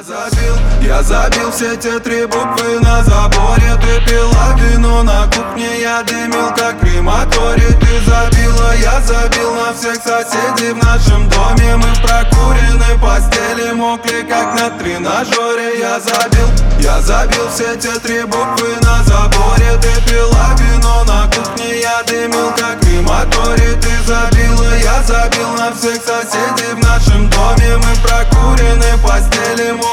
Я забил все те три буквы на заборе. Ты пила вино на кухне, я дымил как крематорий. Ты забила, я забил на всех соседей в нашем доме. Мы в прокуренной постели мокли как на тренажере. Я забил все те три буквы на заборе. Ты пила вино на кухне, я дымил как крематорий. Ты забила, я забил на всех соседей в нашем доме. Мы в прокуренной постели мокли